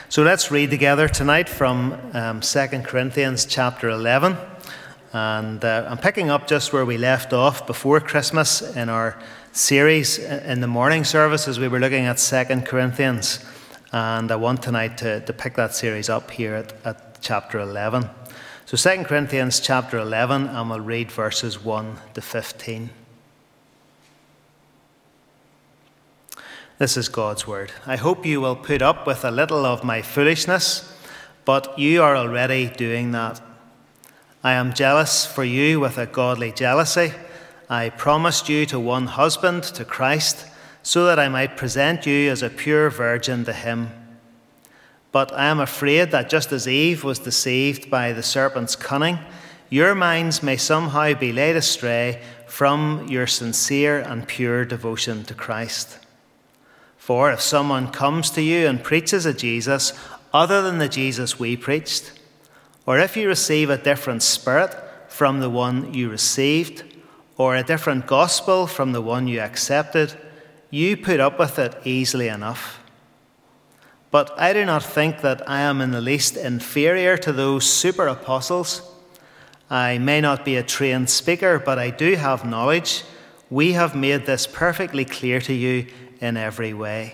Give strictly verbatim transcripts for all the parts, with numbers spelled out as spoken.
So let's read together tonight from um, Second Corinthians chapter eleven. And uh, I'm picking up just where we left off before Christmas in our series in the morning service as we were looking at Second Corinthians. And I want tonight to, to pick that series up here at, at chapter eleven. So Second Corinthians chapter eleven, and we'll read verses one to fifteen. This is God's word. I hope you will put up with a little of my foolishness, but you are already doing that. I am jealous for you with a godly jealousy. I promised you to one husband, to Christ, so that I might present you as a pure virgin to him. But I am afraid that just as Eve was deceived by the serpent's cunning, your minds may somehow be led astray from your sincere and pure devotion to Christ. For if someone comes to you and preaches a Jesus other than the Jesus we preached, or if you receive a different spirit from the one you received, or a different gospel from the one you accepted, you put up with it easily enough. But I do not think that I am in the least inferior to those super apostles. I may not be a trained speaker, but I do have knowledge. We have made this perfectly clear to you in every way.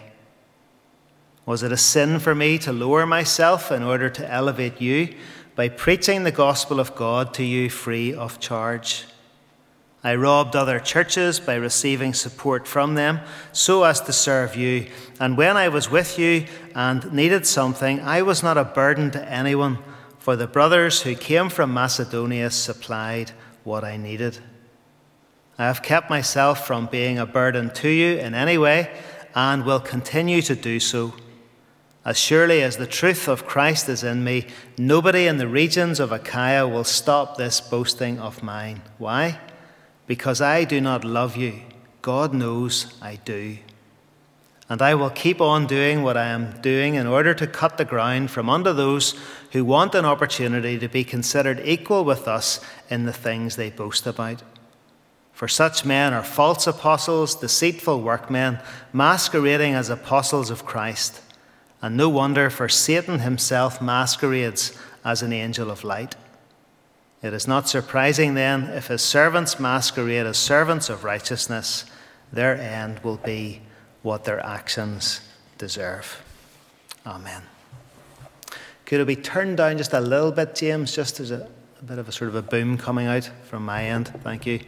Was it a sin for me to lower myself in order to elevate you by preaching the gospel of God to you free of charge? I robbed other churches by receiving support from them so as to serve you. And when I was with you and needed something, I was not a burden to anyone, for the brothers who came from Macedonia supplied what I needed. I have kept myself from being a burden to you in any way and will continue to do so. As surely as the truth of Christ is in me, nobody in the regions of Achaia will stop this boasting of mine. Why? Because I do not love you. God knows I do. And I will keep on doing what I am doing in order to cut the ground from under those who want an opportunity to be considered equal with us in the things they boast about. For such men are false apostles, deceitful workmen, masquerading as apostles of Christ. And no wonder, for Satan himself masquerades as an angel of light. It is not surprising then if his servants masquerade as servants of righteousness. Their end will be what their actions deserve. Amen. Could it be turned down just a little bit, James? Just as a, a bit of a sort of a boom coming out from my end. Thank you.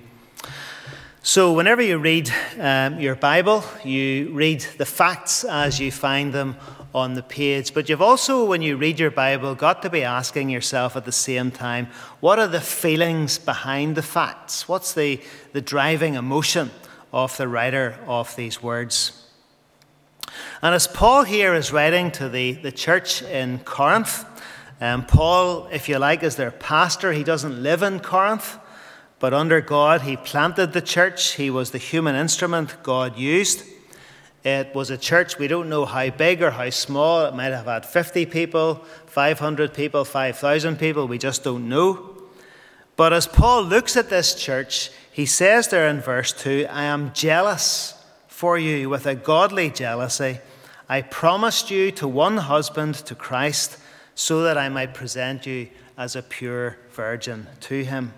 So whenever you read um, your Bible, you read the facts as you find them on the page. But you've also, when you read your Bible, got to be asking yourself at the same time, what are the feelings behind the facts? What's the, the driving emotion of the writer of these words? And as Paul here is writing to the, the church in Corinth, um, Paul, if you like, is their pastor. He doesn't live in Corinth. But under God, he planted the church. He was the human instrument God used. It was a church, we don't know how big or how small. It might have had fifty people, five hundred people, five thousand people. We just don't know. But as Paul looks at this church, he says there in verse two, I am jealous for you with a godly jealousy. I promised you to one husband, to Christ, so that I might present you as a pure virgin to him.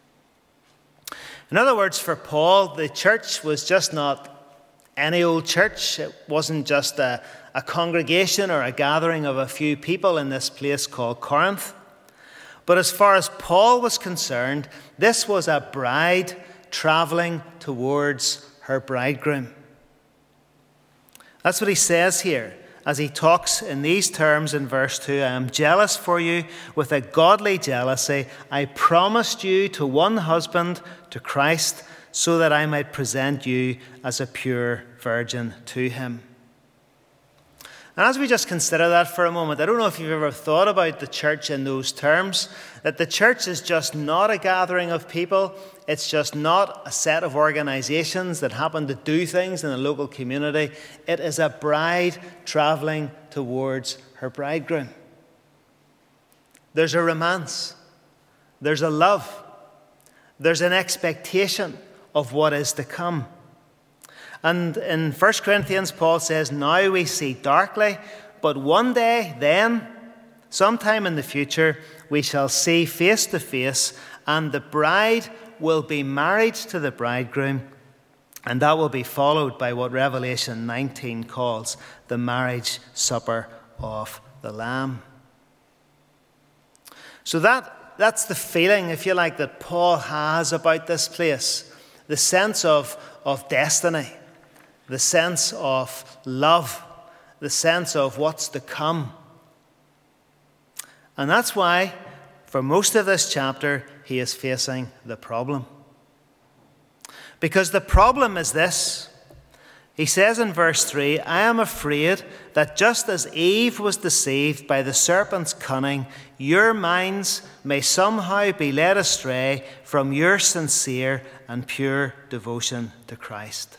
In other words, for Paul, the church was just not any old church. It wasn't just a, a congregation or a gathering of a few people in this place called Corinth. But as far as Paul was concerned, this was a bride traveling towards her bridegroom. That's what he says here as he talks in these terms in verse two. I am jealous for you with a godly jealousy. I promised you to one husband, to Christ, so that I might present you as a pure virgin to him. And as we just consider that for a moment, I don't know if you've ever thought about the church in those terms, that the church is just not a gathering of people. It's just not a set of organizations that happen to do things in a local community. It is a bride traveling towards her bridegroom. There's a romance. There's a love. There's an expectation of what is to come. And in First Corinthians, Paul says, now we see darkly, but one day, then, sometime in the future, we shall see face to face, and the bride will be married to the bridegroom, and that will be followed by what Revelation nineteen calls the marriage supper of the Lamb. So that, that's the feeling, if you like, that Paul has about this place. The sense of, of destiny, the sense of love, the sense of what's to come. And that's why, for most of this chapter, he is facing the problem. Because the problem is this. He says in verse three, I am afraid that just as Eve was deceived by the serpent's cunning, your minds may somehow be led astray from your sincere and pure devotion to Christ.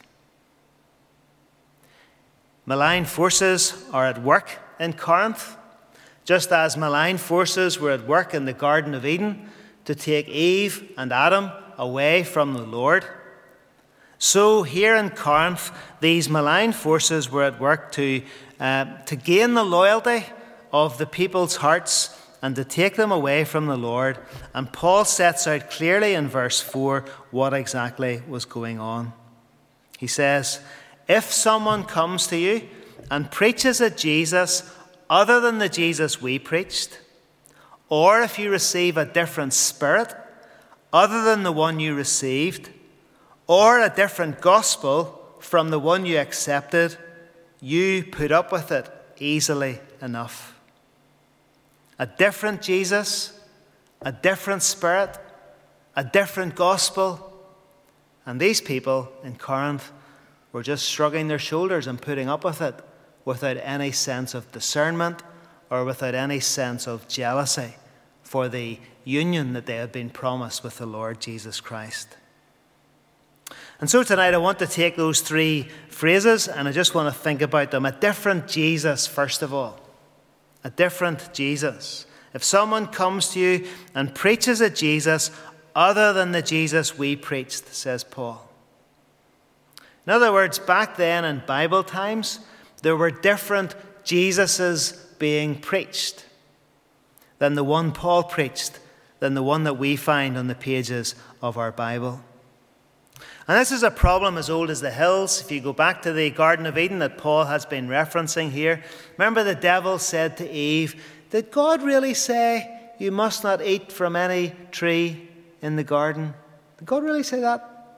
Malign forces are at work in Corinth, just as malign forces were at work in the Garden of Eden to take Eve and Adam away from the Lord. So here in Corinth, these malign forces were at work to, uh, to gain the loyalty of the people's hearts and to take them away from the Lord. And Paul sets out clearly in verse four what exactly was going on. He says, if someone comes to you and preaches a Jesus other than the Jesus we preached, or if you receive a different spirit other than the one you received, or a different gospel from the one you accepted, you put up with it easily enough. A different Jesus, a different spirit, a different gospel. And these people in Corinth were just shrugging their shoulders and putting up with it without any sense of discernment or without any sense of jealousy for the union that they had been promised with the Lord Jesus Christ. And so tonight I want to take those three phrases and I just want to think about them. A different Jesus, first of all. A different Jesus. If someone comes to you and preaches a Jesus other than the Jesus we preached, says Paul. In other words, back then in Bible times, there were different Jesuses being preached than the one Paul preached, than the one that we find on the pages of our Bible. And this is a problem as old as the hills. If you go back to the Garden of Eden that Paul has been referencing here, remember the devil said to Eve, did God really say you must not eat from any tree in the garden? Did God really say that?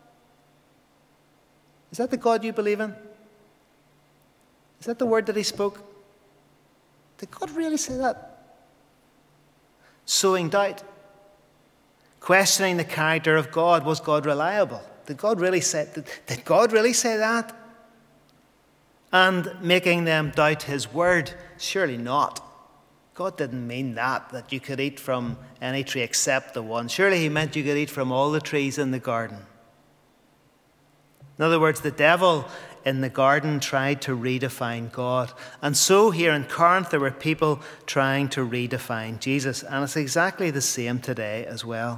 Is that the God you believe in? Is that the word that he spoke? Did God really say that? Sowing doubt. Questioning the character of God. Was God reliable? Did God really say, did, did God really say that? And making them doubt his word. Surely not. God didn't mean that, that you could eat from any tree except the one. Surely he meant you could eat from all the trees in the garden. In other words, the devil in the garden tried to redefine God. And so here in Corinth, there were people trying to redefine Jesus. And it's exactly the same today as well.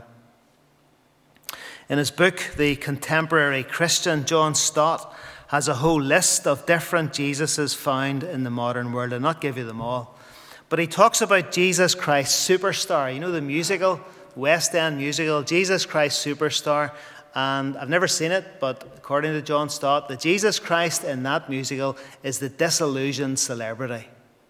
In his book, The Contemporary Christian, John Stott has a whole list of different Jesuses found in the modern world. I'll not give you them all. But he talks about Jesus Christ Superstar. You know the musical, West End musical, Jesus Christ Superstar. And I've never seen it, but according to John Stott, the Jesus Christ in that musical is the disillusioned celebrity.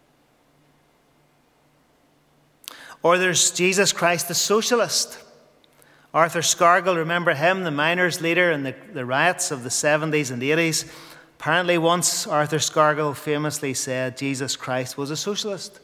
Or there's Jesus Christ the Socialist. Arthur Scargill, remember him, the miners' leader in the, the riots of the seventies and eighties. Apparently once Arthur Scargill famously said Jesus Christ was a socialist.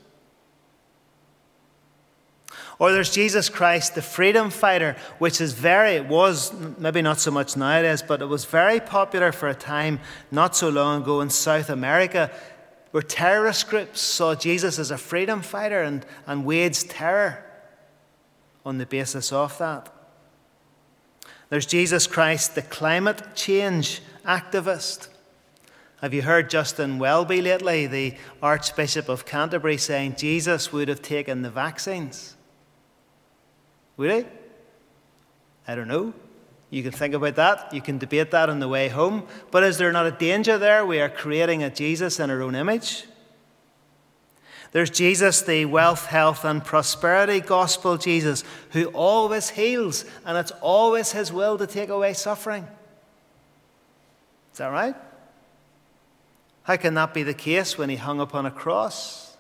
Or there's Jesus Christ, the freedom fighter, which is very, it was maybe not so much nowadays, but it was very popular for a time not so long ago in South America, where terrorist groups saw Jesus as a freedom fighter and, and waged terror on the basis of that. There's Jesus Christ, the climate change activist. Have you heard Justin Welby lately, the Archbishop of Canterbury, saying Jesus would have taken the vaccines? Would he? I don't know. You can think about that. You can debate that on the way home. But is there not a danger there? We are creating a Jesus in our own image. There's Jesus, the wealth, health, and prosperity gospel Jesus, who always heals, and it's always his will to take away suffering. Is that right? How can that be the case when he hung upon a cross?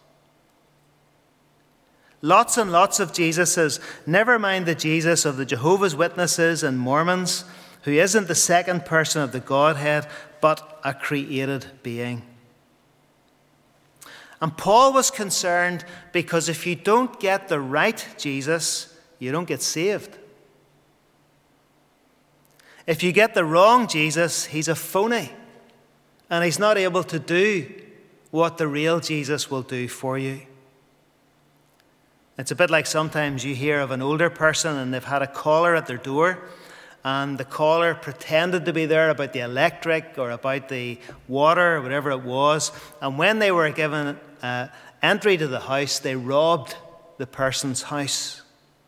Lots and lots of Jesuses, never mind the Jesus of the Jehovah's Witnesses and Mormons, who isn't the second person of the Godhead, but a created being. And Paul was concerned because if you don't get the right Jesus, you don't get saved. If you get the wrong Jesus, he's a phony, and he's not able to do what the real Jesus will do for you. It's a bit like sometimes you hear of an older person and they've had a caller at their door, and the caller pretended to be there about the electric or about the water or whatever it was. And when they were given uh, entry to the house, they robbed the person's house.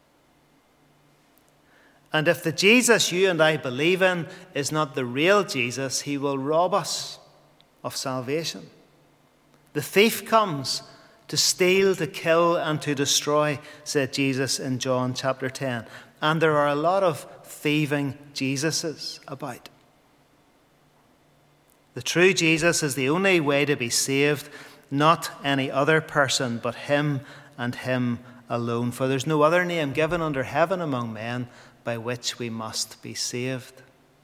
And if the Jesus you and I believe in is not the real Jesus, he will rob us of salvation. The thief comes to steal, to kill, and to destroy, said Jesus in John chapter ten. And there are a lot of thieving Jesuses about. The true Jesus is the only way to be saved, not any other person, but him and him alone. For there's no other name given under heaven among men by which we must be saved.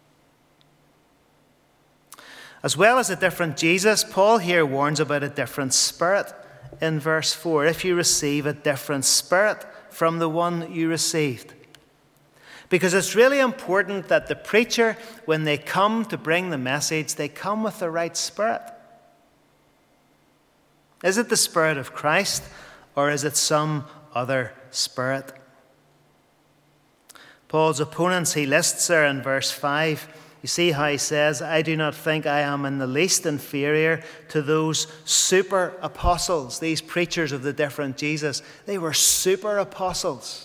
As well as a different Jesus, Paul here warns about a different spirit in verse four. If you receive a different spirit from the one you received. Because it's really important that the preacher, when they come to bring the message, they come with the right spirit. Is it the Spirit of Christ, or is it some other spirit? Paul's opponents he lists there in verse five. You see how he says, I do not think I am in the least inferior to those super apostles, these preachers of the different Jesus. They were super apostles.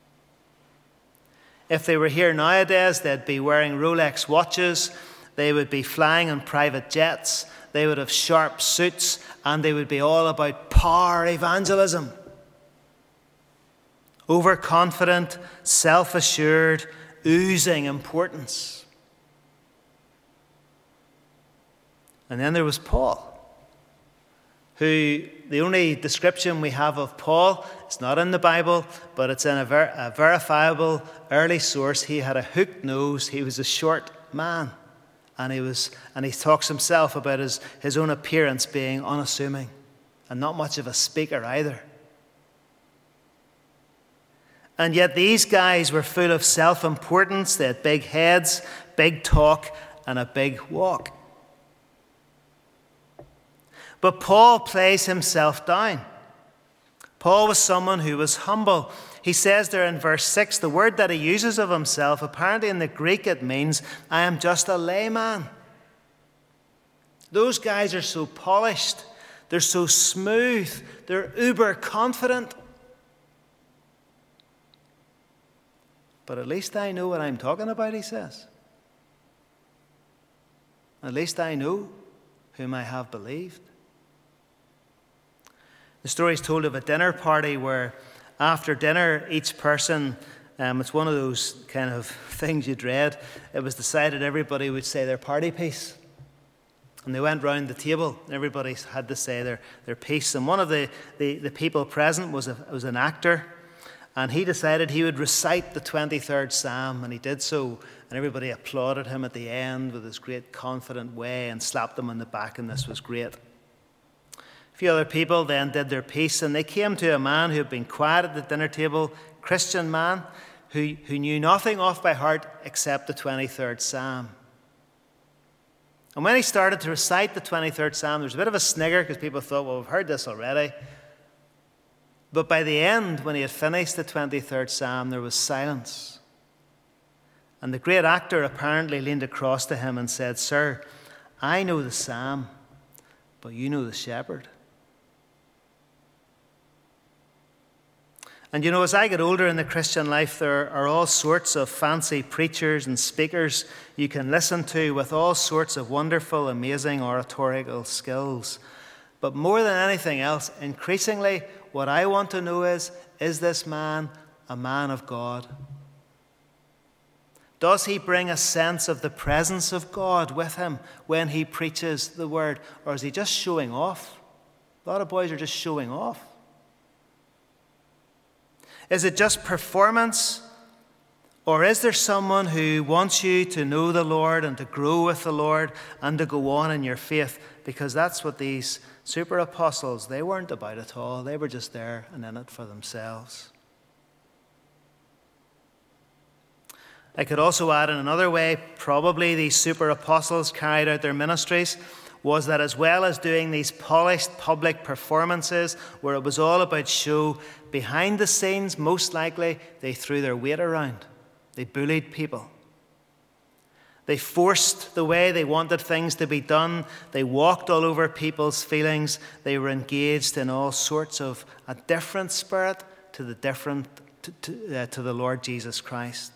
If they were here nowadays, they'd be wearing Rolex watches, they would be flying in private jets, they would have sharp suits, and they would be all about power evangelism. Overconfident, self-assured, oozing importance. And then there was Paul, who the only description we have of Paul, it's not in the Bible, but it's in a, ver- a verifiable early source. He had a hooked nose. He was a short man. And he was, and he talks himself about his, his own appearance being unassuming and not much of a speaker either. And yet these guys were full of self-importance. They had big heads, big talk, and a big walk. But Paul plays himself down. Paul was someone who was humble. He says there in verse six, the word that he uses of himself, apparently in the Greek it means, I am just a layman. Those guys are so polished. They're so smooth. They're uber confident. But at least I know what I'm talking about, he says. At least I know whom I have believed. The story is told of a dinner party where after dinner, each person, um, it's one of those kind of things you dread, it was decided everybody would say their party piece. And they went round the table, and everybody had to say their, their piece. And one of the, the, the people present was, a, was an actor, and he decided he would recite the twenty-third Psalm, and he did so. And everybody applauded him at the end with his great confident way and slapped him on the back, and this was great. A few other people then did their piece, and they came to a man who had been quiet at the dinner table, Christian man, who, who knew nothing off by heart except the twenty-third Psalm. And when he started to recite the twenty-third Psalm, there was a bit of a snigger because people thought, well, we've heard this already. But by the end, when he had finished the twenty-third Psalm, there was silence. And the great actor apparently leaned across to him and said, Sir, I know the Psalm, but you know the shepherd. And you know, as I get older in the Christian life, there are all sorts of fancy preachers and speakers you can listen to with all sorts of wonderful, amazing oratorical skills. But more than anything else, increasingly, what I want to know is, is this man a man of God? Does he bring a sense of the presence of God with him when he preaches the word? Or is he just showing off? A lot of boys are just showing off. Is it just performance? Or is there someone who wants you to know the Lord and to grow with the Lord and to go on in your faith? Because that's what these super apostles, they weren't about at all. They were just there and in it for themselves. I could also add in another way, probably these super apostles carried out their ministries was that as well as doing these polished public performances where it was all about show, behind the scenes, most likely, they threw their weight around. They bullied people. They forced the way they wanted things to be done. They walked all over people's feelings. They were engaged in all sorts of a different spirit to the different to, to, uh, to the Lord Jesus Christ.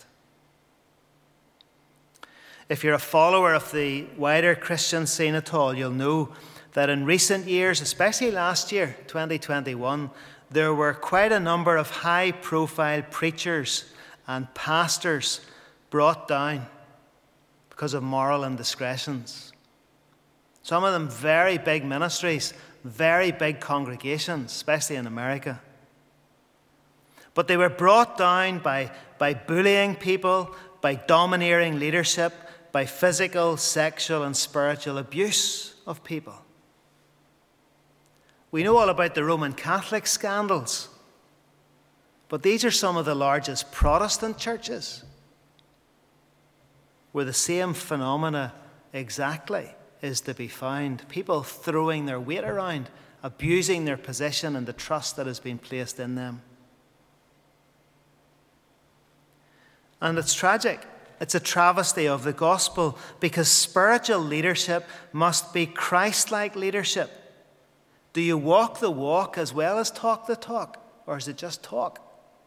If you're a follower of the wider Christian scene at all, you'll know that in recent years, especially last year, twenty twenty-one, there were quite a number of high-profile preachers and pastors brought down because of moral indiscretions. Some of them very big ministries, very big congregations, especially in America. But they were brought down by, by bullying people, by domineering leadership, by physical, sexual, and spiritual abuse of people. We know all about the Roman Catholic scandals, but these are some of the largest Protestant churches where the same phenomena exactly is to be found. People throwing their weight around, abusing their position and the trust that has been placed in them. And it's tragic. It's a travesty of the gospel because spiritual leadership must be Christ-like leadership. Do you walk the walk as well as talk the talk, or is it just talk?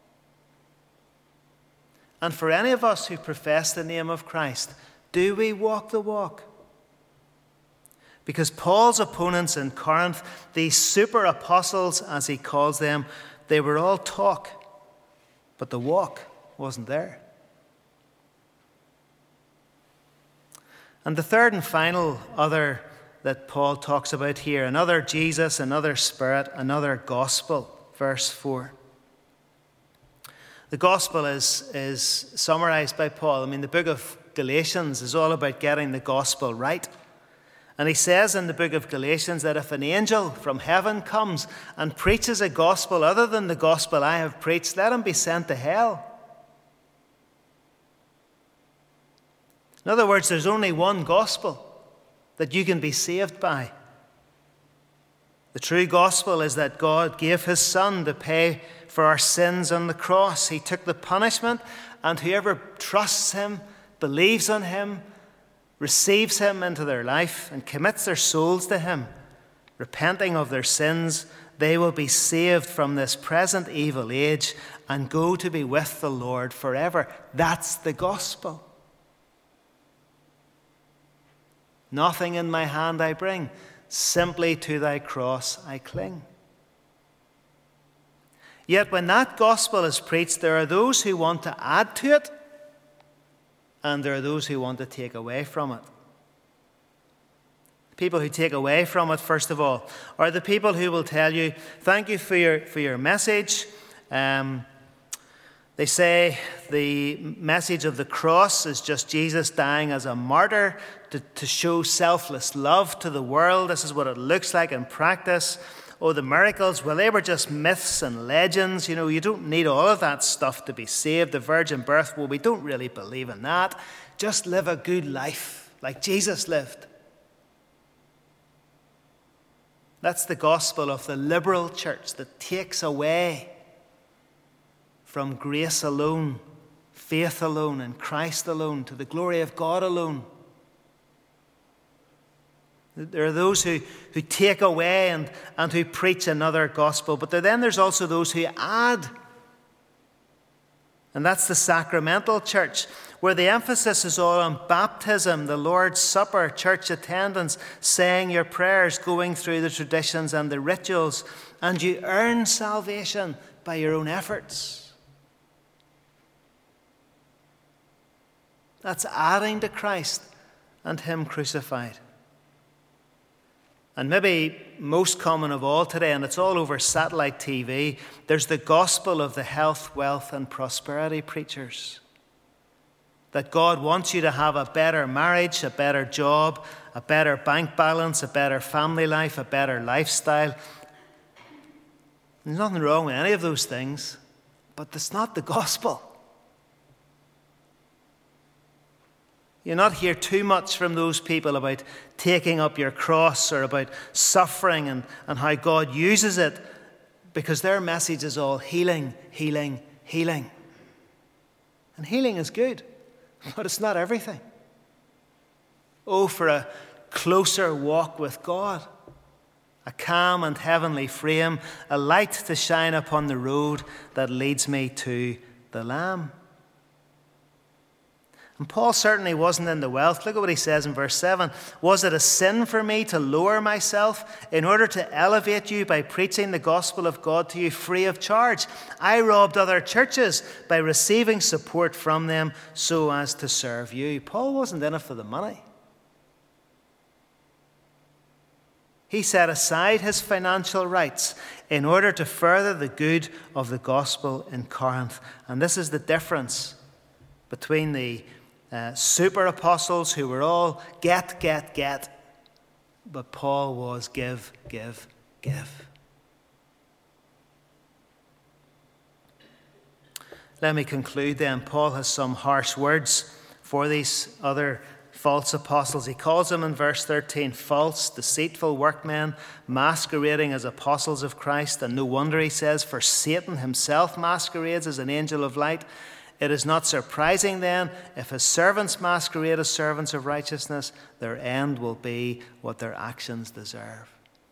And for any of us who profess the name of Christ, do we walk the walk? Because Paul's opponents in Corinth, these super apostles as he calls them, they were all talk, but the walk wasn't there. And the third and final other that Paul talks about here, another Jesus, another Spirit, another gospel, verse four. The gospel is, is summarized by Paul. I mean, the book of Galatians is all about getting the gospel right. And he says in the book of Galatians that if an angel from heaven comes and preaches a gospel other than the gospel I have preached, let him be sent to hell. In other words, there's only one gospel that you can be saved by. The true gospel is that God gave his Son to pay for our sins on the cross. He took the punishment, and whoever trusts him, believes on him, receives him into their life, and commits their souls to him, repenting of their sins, they will be saved from this present evil age and go to be with the Lord forever. That's the gospel. Nothing in my hand I bring, simply to thy cross I cling. Yet when that gospel is preached, there are those who want to add to it, and there are those who want to take away from it. People who take away from it, first of all, are the people who will tell you, thank you for your, for your message. Um, They say the message of the cross is just Jesus dying as a martyr to, to show selfless love to the world. This is what it looks like in practice. Oh, the miracles, well, they were just myths and legends. You know, you don't need all of that stuff to be saved. The virgin birth, well, we don't really believe in that. Just live a good life like Jesus lived. That's the gospel of the liberal church that takes away from grace alone, faith alone, and Christ alone, to the glory of God alone. There are those who, who take away and, and who preach another gospel, but then there's also those who add And that's the sacramental church, where the emphasis is all on baptism, the Lord's Supper, church attendance, saying your prayers, going through the traditions and the rituals, and you earn salvation by your own efforts. That's adding to Christ and Him crucified. And maybe most common of all today, and it's all over satellite T V, there's the gospel of the health, wealth, and prosperity preachers. That God wants you to have a better marriage, a better job, a better bank balance, a better family life, a better lifestyle. There's nothing wrong with any of those things, but that's not the gospel. You not hear too much from those people about taking up your cross or about suffering and, and how God uses it, because their message is all healing, healing, healing. And healing is good, but it's not everything. Oh, for a closer walk with God, a calm and heavenly frame, a light to shine upon the road that leads me to the Lamb. And Paul certainly wasn't in the wealth. Look at what he says in verse seven. Was it a sin for me to lower myself in order to elevate you by preaching the gospel of God to you free of charge? I robbed other churches by receiving support from them so as to serve you. Paul wasn't in it for the money. He set aside his financial rights in order to further the good of the gospel in Corinth. And this is the difference between the Uh, super apostles who were all get, get, get. But Paul was give, give, give. Let me conclude then. Paul has some harsh words for these other false apostles. He calls them in verse thirteen false, deceitful workmen, masquerading as apostles of Christ. And no wonder, he says, for Satan himself masquerades as an angel of light. It is not surprising then, if his servants masquerade as servants of righteousness, their end will be what their actions deserve.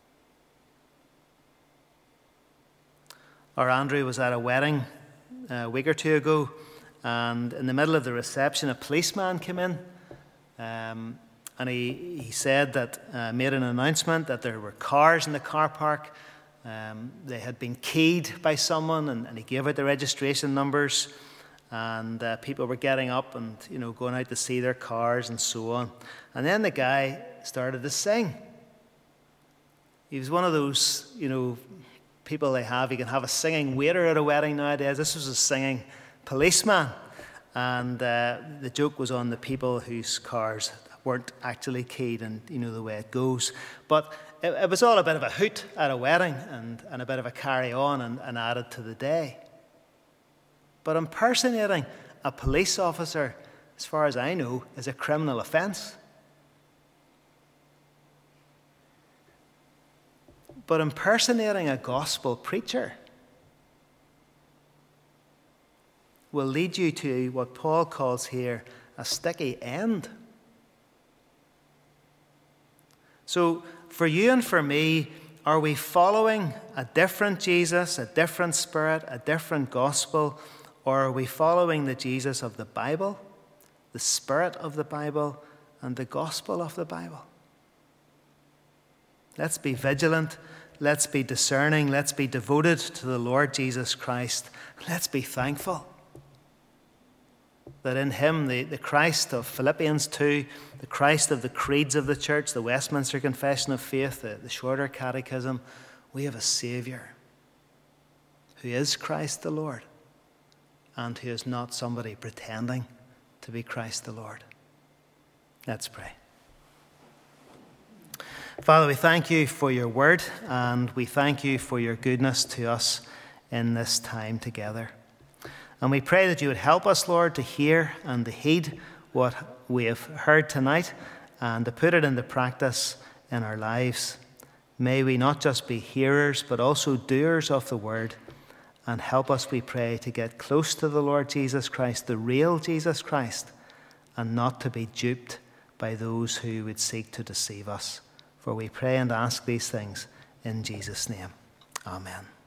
Our Andrew was at a wedding a week or two ago, and in the middle of the reception, a policeman came in, um, and he, he said that, uh, made an announcement that there were cars in the car park. Um, they had been keyed by someone, and, and he gave out the registration numbers. And uh, people were getting up and, you know, going out to see their cars and so on. And then the guy started to sing. He was one of those, you know, people they have. You can have a singing waiter at a wedding nowadays. This was a singing policeman. And uh, the joke was on the people whose cars weren't actually keyed, and you know the way it goes. But it, it was all a bit of a hoot at a wedding and, and a bit of a carry-on and, and added to the day. But impersonating a police officer, as far as I know, is a criminal offence. But impersonating a gospel preacher will lead you to what Paul calls here a sticky end. So for you and for me, are we following a different Jesus, a different spirit, a different gospel? Or are we following the Jesus of the Bible, the spirit of the Bible, and the gospel of the Bible? Let's be vigilant. Let's be discerning. Let's be devoted to the Lord Jesus Christ. Let's be thankful that in him, the, the Christ of Philippians two, the Christ of the creeds of the church, the Westminster Confession of Faith, the, the Shorter Catechism, we have a Saviour who is Christ the Lord, and who is not somebody pretending to be Christ the Lord. Let's pray. Father, we thank you for your word, and we thank you for your goodness to us in this time together. And we pray that you would help us, Lord, to hear and to heed what we have heard tonight and to put it into practice in our lives. May we not just be hearers, but also doers of the word. And help us, we pray, to get close to the Lord Jesus Christ, the real Jesus Christ, and not to be duped by those who would seek to deceive us. For we pray and ask these things in Jesus' name. Amen.